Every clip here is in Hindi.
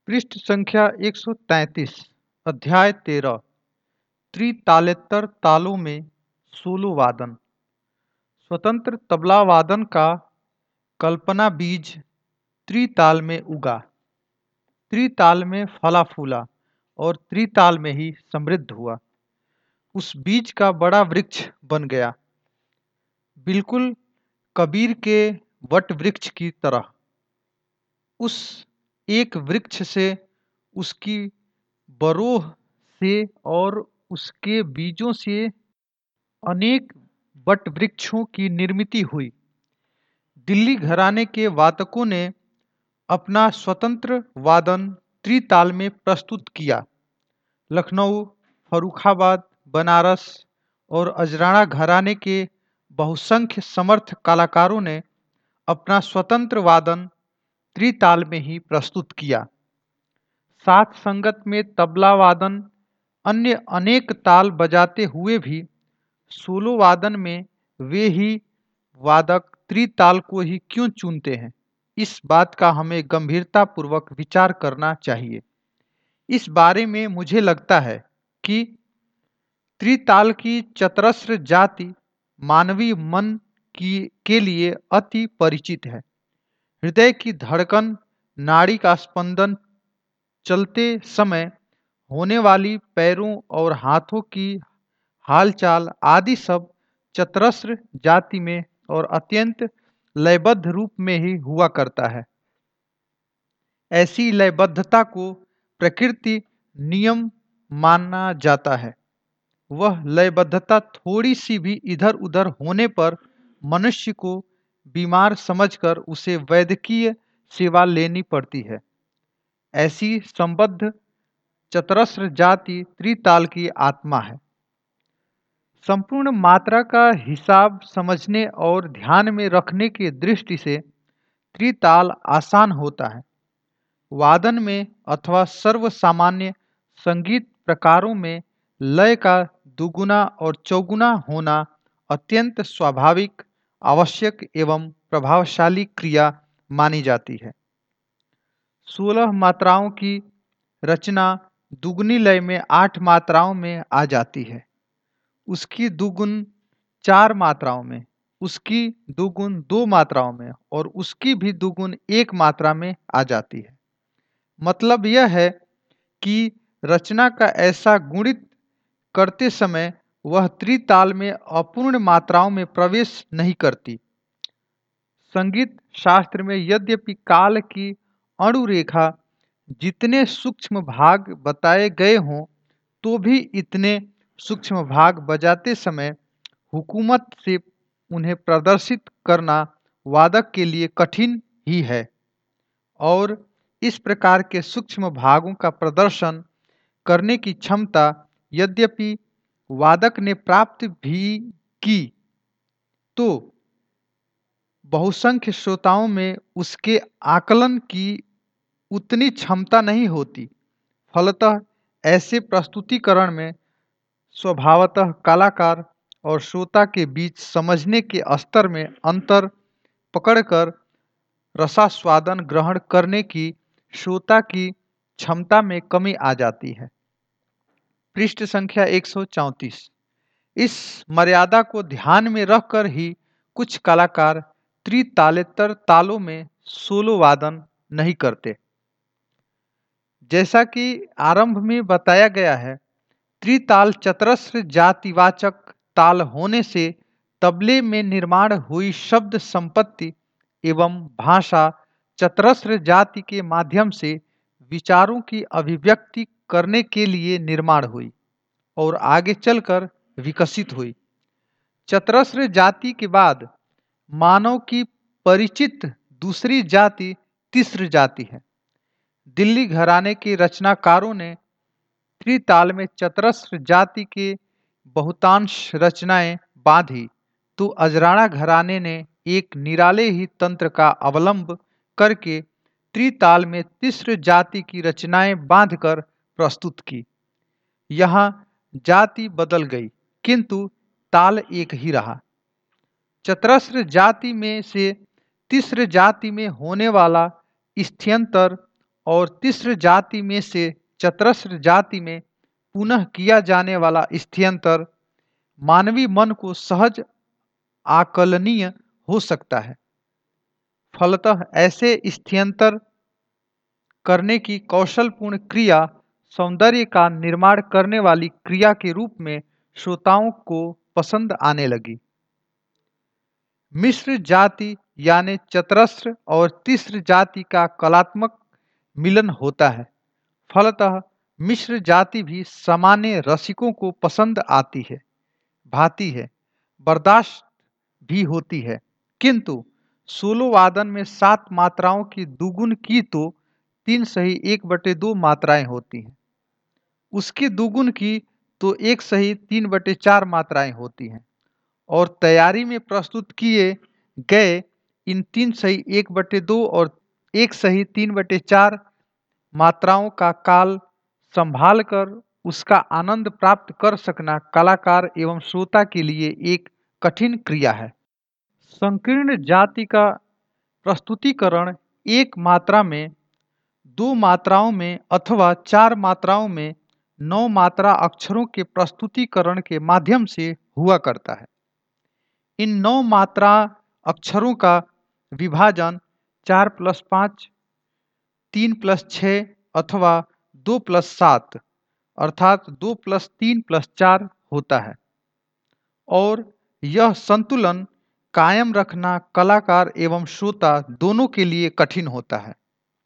पृष्ठ संख्या 133। अध्याय 13। त्रितालेत्तर तालों में सोलो वादन। स्वतंत्र तबला वादन का कल्पना बीज त्रिताल में उगा, त्रिताल में फला फूला और त्रिताल में ही समृद्ध हुआ। उस बीज का बड़ा वृक्ष बन गया, बिल्कुल कबीर के वट वृक्ष की तरह। उस एक वृक्ष से, उसकी बरोह से और उसके बीजों से अनेक वट वृक्षों की निर्मिति हुई। दिल्ली घराने के वादकों ने अपना स्वतंत्र वादन त्रिताल में प्रस्तुत किया। लखनऊ, फर्रुखाबाद, बनारस और अजराना घराने के बहुसंख्य समर्थ कलाकारों ने अपना स्वतंत्र वादन त्रिताल में ही प्रस्तुत किया। साथ संगत में तबला वादन अन्य अनेक ताल बजाते हुए भी सोलो वादन में वे ही वादक त्रिताल को ही क्यों चुनते हैं, इस बात का हमें गंभीरतापूर्वक विचार करना चाहिए। इस बारे में मुझे लगता है कि त्रिताल की चतरस्र जाति मानवीय मन के लिए अति परिचित है। हृदय की धड़कन, नाड़ी का स्पंदन, चलते समय होने वाली पैरों और हाथों की हालचाल आदि सब चतरस्र जाति में और अत्यंत लयबद्ध रूप में ही हुआ करता है। ऐसी लयबद्धता को प्रकृति नियम माना जाता है। वह लयबद्धता थोड़ी सी भी इधर उधर होने पर मनुष्य को बीमार समझकर उसे वैद्यकीय सेवा लेनी पड़ती है। ऐसी संबद्ध चतरस्र जाति त्रिताल की आत्मा है। संपूर्ण मात्रा का हिसाब समझने और ध्यान में रखने की दृष्टि से त्रिताल आसान होता है। वादन में अथवा सर्व सामान्य संगीत प्रकारों में लय का दुगुना और चौगुना होना अत्यंत स्वाभाविक, आवश्यक एवं प्रभावशाली क्रिया मानी जाती है। 16 मात्राओं की रचना दुगुनी लय में 8 मात्राओं में आ जाती है, उसकी दुगुन 4 मात्राओं में, उसकी दुगुन 2 मात्राओं में और उसकी भी दुगुन 1 मात्रा में आ जाती है। मतलब यह है कि रचना का ऐसा गुणित करते समय वह त्रिताल में अपूर्ण मात्राओं में प्रवेश नहीं करती। संगीत शास्त्र में यद्यपि काल की अणुरेखा जितने सूक्ष्म भाग बताए गए हों, तो भी इतने सूक्ष्म भाग बजाते समय हुकूमत से उन्हें प्रदर्शित करना वादक के लिए कठिन ही है। और इस प्रकार के सूक्ष्म भागों का प्रदर्शन करने की क्षमता यद्यपि वादक ने प्राप्त भी की, तो बहुसंख्य श्रोताओं में उसके आकलन की उतनी क्षमता नहीं होती। फलतः ऐसे प्रस्तुतिकरण में स्वभावतः कलाकार और श्रोता के बीच समझने के स्तर में अंतर पकड़कर रसास्वादन ग्रहण करने की श्रोता की क्षमता में कमी आ जाती है। पृष्ठ संख्या 134। इस मर्यादा को ध्यान में रखकर ही कुछ कलाकार त्रितालेतर तालों में सोलो वादन नहीं करते। जैसा कि आरंभ में बताया गया है, त्रिताल चतरस्र जातिवाचक ताल होने से तबले में निर्माण हुई शब्द संपत्ति एवं भाषा चतरस्र जाति के माध्यम से विचारों की अभिव्यक्ति करने के लिए निर्माण हुई और आगे चलकर विकसित हुई। चतरस्र जाति के बाद मानव की परिचित दूसरी जाति तिस्र जाति है। दिल्ली घराने के रचनाकारों ने त्रिताल में चतरस्र जाति के बहुतांश रचनाएं बांधी, तो अजराना घराने ने एक निराले ही तंत्र का अवलंब करके त्रिताल में तिस्र जाति की रचनाएं बांधकर प्रस्तुत की। यहाँ जाति बदल गई किंतु ताल एक ही रहा। चतरस्र जाति में से तिस्र जाति में होने वाला स्थ्यंतर और तिस्र जाति में से चतरस्र जाति में पुनः किया जाने वाला स्थ्यंतर मानवीय मन को सहज आकलनीय हो सकता है। फलतः ऐसे स्थ्यंतर करने की कौशलपूर्ण क्रिया सौंदर्य का निर्माण करने वाली क्रिया के रूप में श्रोताओं को पसंद आने लगी। मिश्र जाति यानी चतरस्र और तिस्र जाति का कलात्मक मिलन होता है। फलतः मिश्र जाति भी सामान्य रसिकों को पसंद आती है, भाती है, बर्दाश्त भी होती है। किंतु सोलो वादन में 7 मात्राओं की दुगुन की तो 3/1/2 मात्राएं होती हैं, उसकी दुगुन की तो 1/3/4 मात्राएं होती हैं, और तैयारी में प्रस्तुत किए गए इन 3/1/2 और 1/3/4 मात्राओं का काल संभाल कर उसका आनंद प्राप्त कर सकना कलाकार एवं श्रोता के लिए एक कठिन क्रिया है। संकीर्ण जाति का प्रस्तुतिकरण एक मात्रा में, 2 मात्राओं में अथवा 4 मात्राओं में 9 मात्रा अक्षरों के प्रस्तुतिकरण के माध्यम से हुआ करता है। इन 9 मात्रा अक्षरों का विभाजन 4+5, 3+6 अथवा 2+7 अर्थात 2+3+4 होता है, और यह संतुलन कायम रखना कलाकार एवं श्रोता दोनों के लिए कठिन होता है।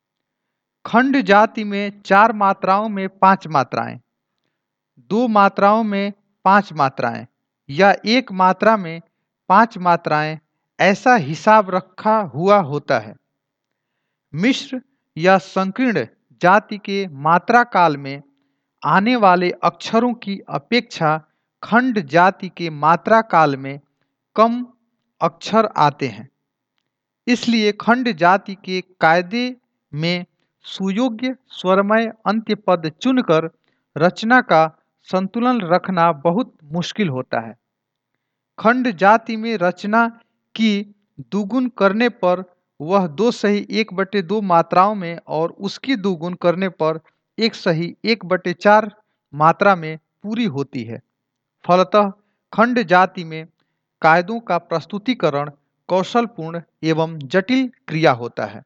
खंड जाति में 4 मात्राओं में 5 मात्राएं, 2 मात्राओं में 5 मात्राएं या 1 मात्रा में 5 मात्राएं, ऐसा हिसाब रखा हुआ होता है। मिश्र या संकीर्ण जाति के मात्रा काल में आने वाले अक्षरों की अपेक्षा खंड जाति के मात्रा काल में कम अक्षर आते हैं। इसलिए खंड जाति के कायदे में सुयोग्य स्वरमय अंत्य पद चुनकर रचना का संतुलन रखना बहुत मुश्किल होता है। खंड जाति में रचना की दुगुन करने पर वह 2/1/2 मात्राओं में और उसकी दुगुन करने पर 1/1/4 मात्रा में पूरी होती है। फलतः खंड जाति में कायदों का प्रस्तुतिकरण कौशलपूर्ण एवं जटिल क्रिया होता है।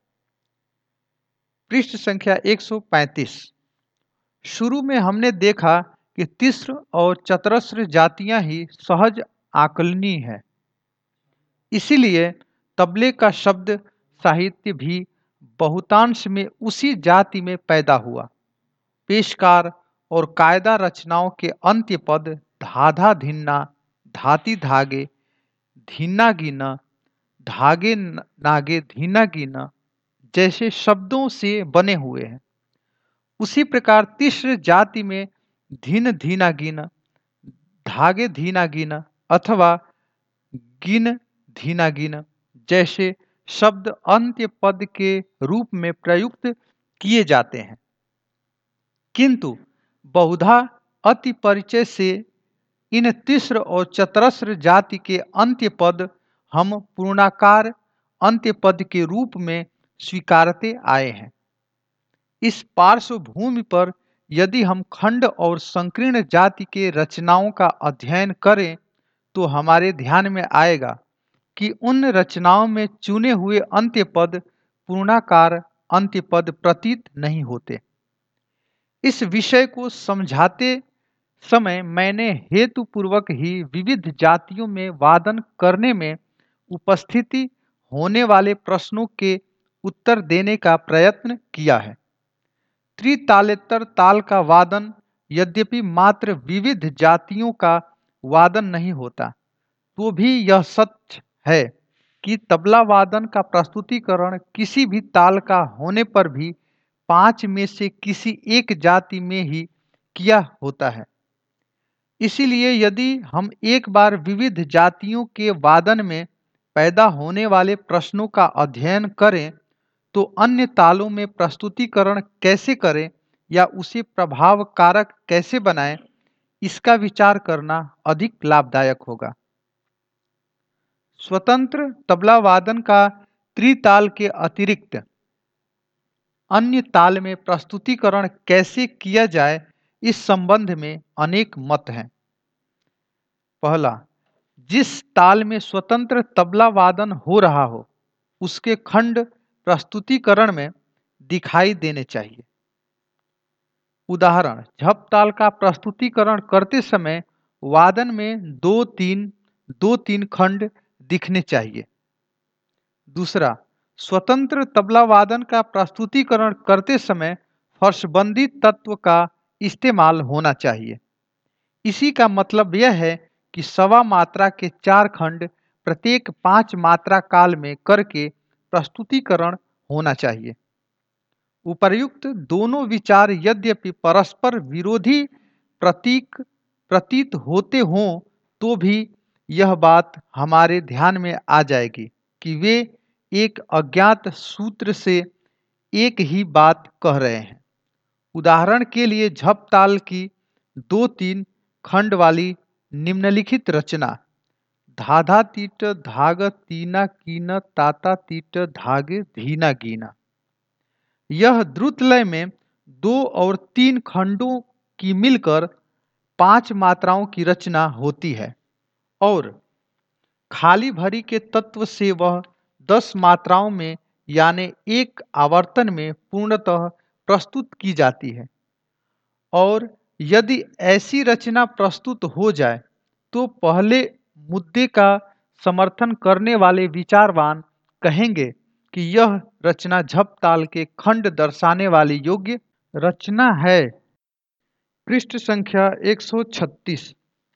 पृष्ठ संख्या 135। शुरू में हमने देखा कि तिस्र और चतरस्र जातियां ही सहज आकलनीय है, इसीलिए तबले का शब्द साहित्य भी बहुतांश में उसी जाति में पैदा हुआ। पेशकार और कायदा रचनाओं के अंत्य पद धाधा धिन्ना, धाती धागे, धीना गिना, धागे नागे धीना गिना जैसे शब्दों से बने हुए हैं। उसी प्रकार तिस्र जाति में धीन धीना गिना, धागे धीना गिना अथवा गिन धीना गिना जैसे शब्द अंत्य पद के रूप में प्रयुक्त किए जाते हैं। किंतु बहुधा अति परिचय से इन तिस्र और चतरस्र जाति के अंत्य पद हम पूर्णाकार अंत्य पद के रूप में स्वीकारते आए हैं। इस पार्श्वभूमि पर यदि हम खंड और संकीर्ण जाति के रचनाओं का अध्ययन करें तो हमारे ध्यान में आएगा कि उन रचनाओं में चुने हुए अंत्य पद पूर्णाकार अंत्य पद प्रतीत नहीं होते। इस विषय को समझाते समय मैंने हेतुपूर्वक ही विविध जातियों में वादन करने में उपस्थिति होने वाले प्रश्नों के उत्तर देने का प्रयत्न किया है। त्रितालेतर ताल का वादन यद्यपि मात्र विविध जातियों का वादन नहीं होता, तो भी यह सत्य है कि तबला वादन का प्रस्तुतिकरण किसी भी ताल का होने पर भी 5 में से किसी एक जाति में ही किया होता है। इसीलिए यदि हम एक बार विविध जातियों के वादन में पैदा होने वाले प्रश्नों का अध्ययन करें तो अन्य तालों में प्रस्तुतिकरण कैसे करें या उसे प्रभाव कारक कैसे बनाएं, इसका विचार करना अधिक लाभदायक होगा। स्वतंत्र तबला वादन का त्रिताल के अतिरिक्त अन्य ताल में प्रस्तुतिकरण कैसे किया जाए, इस संबंध में अनेक मत हैं। पहला, जिस ताल में स्वतंत्र तबला वादन हो रहा हो उसके खंड प्रस्तुतिकरण में दिखाई देने चाहिए। उदाहरण, झप ताल का प्रस्तुतिकरण करते समय वादन में दो तीन खंड दिखने चाहिए। दूसरा, स्वतंत्र तबला वादन का प्रस्तुतिकरण करते समय फर्शबंदी तत्व का इस्तेमाल होना चाहिए। इसी का मतलब यह है कि सवा मात्रा के 4 खंड प्रत्येक 5 मात्रा काल में करके प्रस्तुतिकरण होना चाहिए। उपर्युक्त दोनों विचार यद्यपि परस्पर विरोधी प्रतीत होते हों तो भी यह बात हमारे ध्यान में आ जाएगी कि वे एक अज्ञात सूत्र से एक ही बात कह रहे हैं। उदाहरण के लिए झप ताल की 2-3 खंड वाली निम्नलिखित रचना धाधा तीट धाग तीना कीन ताता तीट धागे धीना गीना, यह द्रुत लय में 2 और 3 खंडों की मिलकर 5 मात्राओं की रचना होती है और खाली भरी के तत्व से वह 10 मात्राओं में यानी एक आवर्तन में पूर्णतः प्रस्तुत की जाती है। और यदि ऐसी रचना प्रस्तुत हो जाए तो पहले मुद्दे का समर्थन करने वाले विचारवान कहेंगे कि यह रचना झप ताल के खंड दर्शाने वाली योग्य रचना है। पृष्ठ संख्या 136।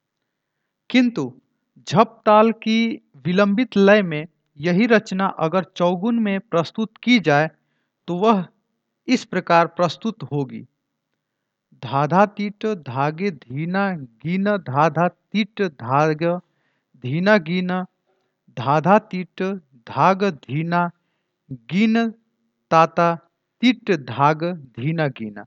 किंतु झप ताल की विलंबित लय में यही रचना अगर चौगुन में प्रस्तुत की जाए तो वह इस प्रकार प्रस्तुत होगी। धाधा तीट धागे धीना गीन धाधा तीट धाग धीना गीन धाधा तीट धाग धीना गीन ताता तीट धाग धीना गीना,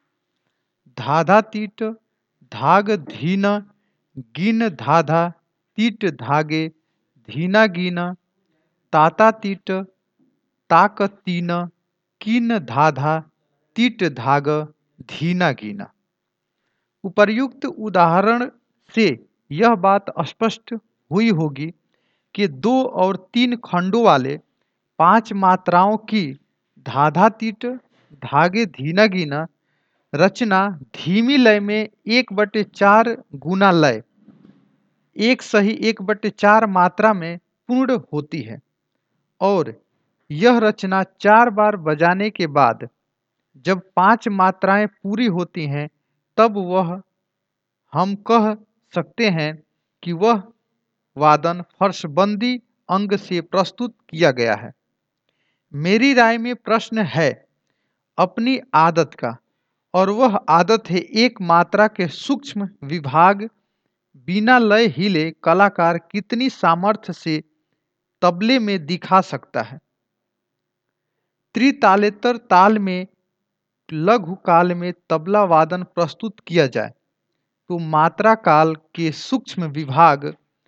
धाधा तीट धाग धीन गीन धाधा तीट धागे धीना गीन ताता तीट ताक तीन कीन धाधा तीट धाग धीना गीना। उपर्युक्त उदाहरण से यह बात स्पष्ट हुई होगी कि 2 और 3 खंडों वाले 5 मात्राओं की धाधा तीट धागे धीना गीना रचना धीमी लय में 1/4 गुना लय 1/4 मात्रा में पूर्ण होती है और यह रचना 4 बार बजाने के बाद जब 5 मात्राएं पूरी होती हैं तब वह हम कह सकते हैं कि वह वादन फर्शबंदी अंग से प्रस्तुत किया गया है। मेरी राय में प्रश्न है अपनी आदत का, और वह आदत है एक मात्रा के सूक्ष्म विभाग बिना लय हिले कलाकार कितनी सामर्थ्य से तबले में दिखा सकता है। त्रितालेतर ताल में लघु काल में तबला वादन प्रस्तुत किया जाए तो मात्रा काल के सूक्ष्म विभाग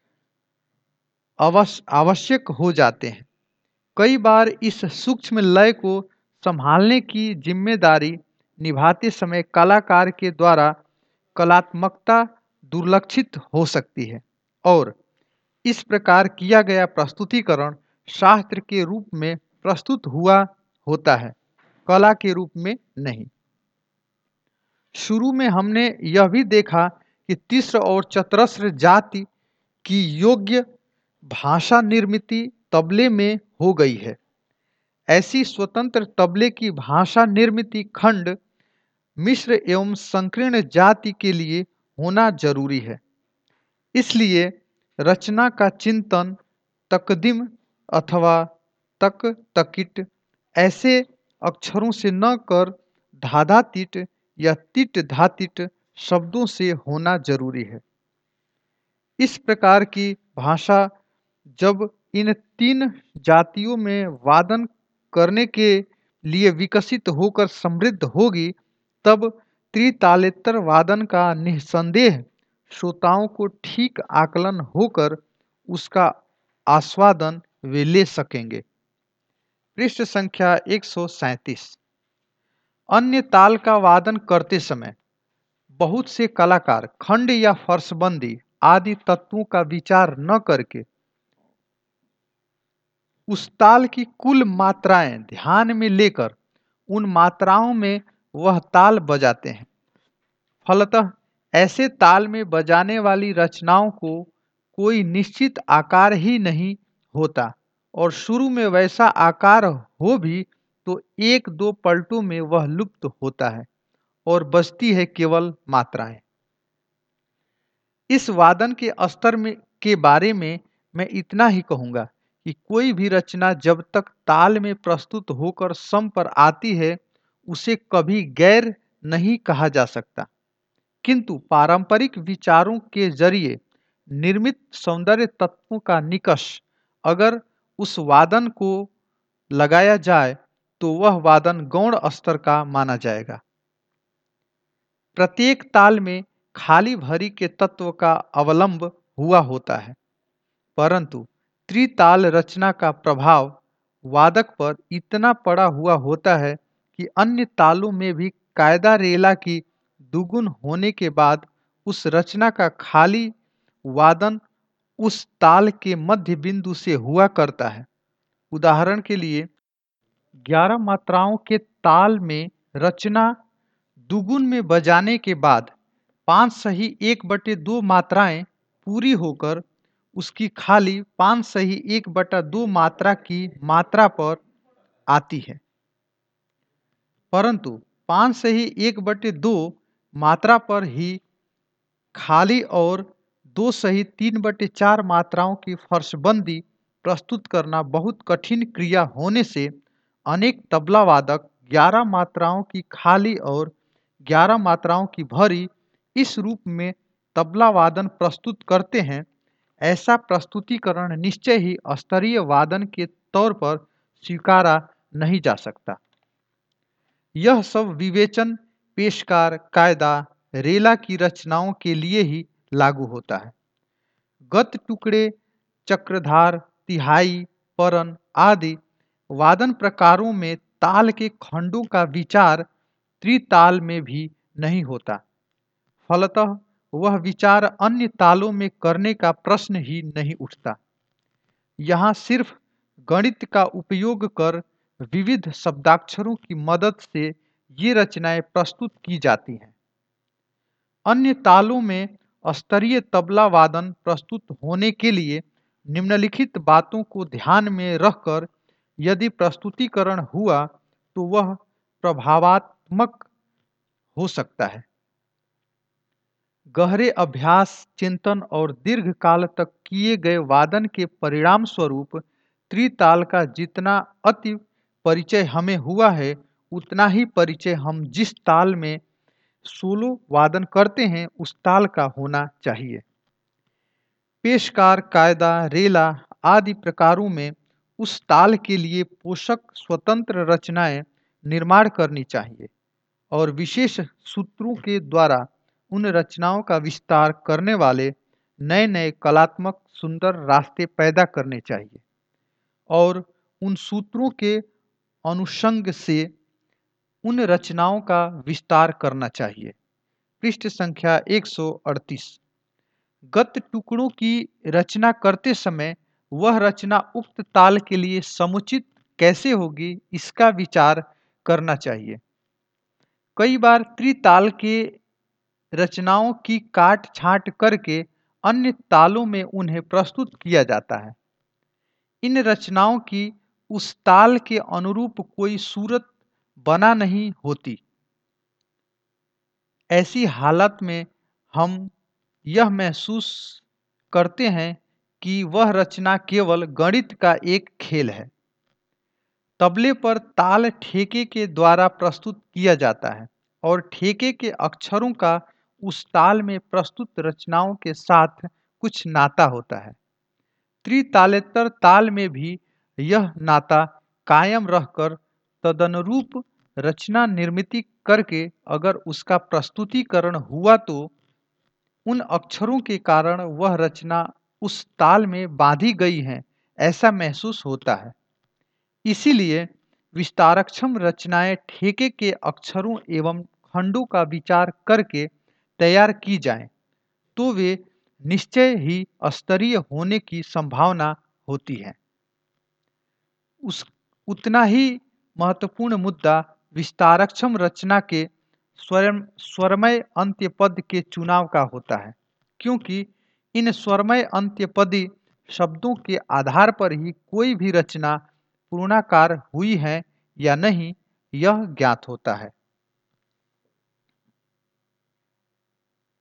आवश्यक हो जाते हैं। कई बार इस सूक्ष्म लय को संभालने की जिम्मेदारी निभाते समय कलाकार के द्वारा कलात्मकता दुर्लक्षित हो सकती है और इस प्रकार किया गया प्रस्तुतिकरण शास्त्र के रूप में प्रस्तुत हुआ होता है, कला के रूप में नहीं। शुरू में हमने यह भी देखा कि तिस्र और चतरस्र जाति की योग्य भाषा निर्मिति तबले में हो गई है। ऐसी स्वतंत्र तबले की भाषा निर्मिति खंड मिश्र एवं संकीर्ण जाति के लिए होना जरूरी है। इसलिए रचना का चिंतन तकदीम अथवा तक तकिट ऐसे अक्षरों से न कर धाधा तीट या तीट धातिट शब्दों से होना जरूरी है। इस प्रकार की भाषा जब इन 3 जातियों में वादन करने के लिए विकसित होकर समृद्ध होगी तब त्रितालेतर वादन का निस्संदेह श्रोताओं को ठीक आकलन होकर उसका आस्वादन वे ले सकेंगे। पृष्ठ संख्या 137। अन्य ताल का वादन करते समय बहुत से कलाकार खंड या फर्शबंदी आदि तत्वों का विचार न करके उस ताल की कुल मात्राएं ध्यान में लेकर उन मात्राओं में वह ताल बजाते हैं। फलतः ऐसे ताल में बजाने वाली रचनाओं को कोई निश्चित आकार ही नहीं होता और शुरू में वैसा आकार हो भी तो एक दो पलटों में वह लुप्त होता है और बचती है केवल मात्राएं। इस वादन के स्तर में के बारे में मैं इतना ही कहूँगा कि कोई भी रचना जब तक ताल में प्रस्तुत होकर सम पर आती है उसे कभी गैर नहीं कहा जा सकता, किंतु पारंपरिक विचारों के जरिए निर्मित सौंदर्य तत्वों का निकष अगर उस वादन को लगाया जाए तो वह वादन गौण स्तर का माना जाएगा। प्रत्येक ताल में खाली भरी के तत्व का अवलंब हुआ होता है, परंतु त्रिताल रचना का प्रभाव वादक पर इतना पड़ा हुआ होता है कि अन्य तालों में भी कायदा रेला की दुगुन होने के बाद उस रचना का खाली वादन उस ताल के मध्य बिंदु से हुआ करता है। उदाहरण के लिए 11 मात्राओं के ताल में रचना दुगुन में बजाने के बाद 5 सही 1/2 मात्राएं पूरी होकर उसकी खाली 5 सही 1/2 मात्रा की मात्रा पर आती है, परंतु 5 सही 1/2 मात्रा पर ही खाली और 2 सही 3/4 मात्राओं की फर्शबंदी प्रस्तुत करना बहुत कठिन क्रिया होने से अनेक तबला वादक 11 मात्राओं की खाली और 11 मात्राओं की भरी इस रूप में तबला वादन प्रस्तुत करते हैं। ऐसा प्रस्तुतिकरण निश्चय ही स्तरीय वादन के तौर पर स्वीकारा नहीं जा सकता। यह सब विवेचन पेशकार कायदा रेला की रचनाओं के लिए ही लागू होता है। गत टुकड़े, चक्रधार, तिहाई, परन आदि वादन प्रकारों में ताल के खंडों का विचार त्रिताल में भी नहीं होता। फलतः वह विचार अन्य तालों में करने का प्रश्न ही नहीं उठता। यहाँ सिर्फ गणित का उपयोग कर विविध शब्दाक्षरों की मदद से ये रचनाएं प्रस्तुत की जाती हैं। अन्य तालों में स्तरीय तबला वादन प्रस्तुत होने के लिए निम्नलिखित बातों को ध्यान में रखकर यदि प्रस्तुतिकरण हुआ तो वह प्रभावात्मक हो सकता है। गहरे अभ्यास, चिंतन और दीर्घ काल तक किए गए वादन के परिणाम स्वरूप त्रिताल का जितना अति परिचय हमें हुआ है उतना ही परिचय हम जिस ताल में सोलो वादन करते हैं उस ताल का होना चाहिए। पेशकार, कायदा, रेला आदि प्रकारों में उस ताल के लिए पोषक स्वतंत्र रचनाएं निर्माण करनी चाहिए और विशेष सूत्रों के द्वारा उन रचनाओं का विस्तार करने वाले नए नए कलात्मक सुंदर रास्ते पैदा करने चाहिए और उन सूत्रों के अनुषंग से उन रचनाओं का विस्तार करना चाहिए। पृष्ठ संख्या 138। गत टुकड़ों की रचना करते समय वह रचना उक्त ताल के लिए समुचित कैसे होगी इसका विचार करना चाहिए। कई बार त्रिताल के रचनाओं की काट छांट करके अन्य तालों में उन्हें प्रस्तुत किया जाता है। इन रचनाओं की उस ताल के अनुरूप कोई सूरत बना नहीं होती। ऐसी हालत में हम यह महसूस करते हैं कि वह रचना केवल गणित का एक खेल है। तबले पर ताल ठेके के द्वारा प्रस्तुत किया जाता है और ठेके के अक्षरों का उस ताल में प्रस्तुत रचनाओं के साथ कुछ नाता होता है। त्रितालेतर ताल में भी यह नाता कायम रहकर तदनुरूप रचना निर्मित करके अगर उसका प्रस्तुतिकरण हुआ तो उन अक्षरों के कारण वह रचना उस ताल में बांधी गई है ऐसा महसूस होता है। इसीलिए विस्तारक्षम रचनाएं ठेके के अक्षरों एवं खंडों का विचार करके तैयार की जाएं, तो वे निश्चय ही स्तरीय होने की संभावना होती है। उस उतना ही महत्वपूर्ण मुद्दा विस्तारक्षम रचना के स्वरमय अंत्यपद के चुनाव का होता है, क्योंकि इन स्वरमय अंत्यपदी शब्दों के आधार पर ही कोई भी रचना पूर्णाकार हुई है या नहीं, यह ज्ञात होता है।